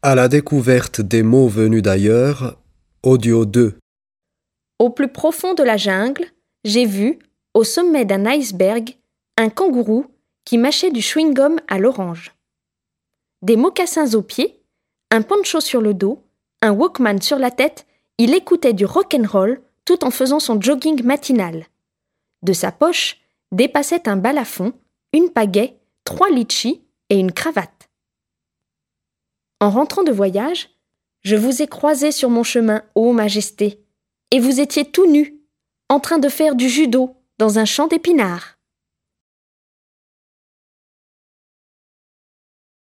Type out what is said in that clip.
À la découverte des mots venus d'ailleurs, audio 2. Au plus profond de la jungle, j'ai vu, au sommet d'un iceberg, un kangourou qui mâchait du chewing-gum à l'orange. Des mocassins aux pieds, un poncho sur le dos, un Walkman sur la tête, il écoutait du rock'n'roll tout en faisant son jogging matinal. De sa poche dépassaient un balafon, une pagaie, 3 litchis et une cravate. En rentrant de voyage, je vous ai croisé sur mon chemin, ô majesté, et vous étiez tout nus, en train de faire du judo dans un champ d'épinards.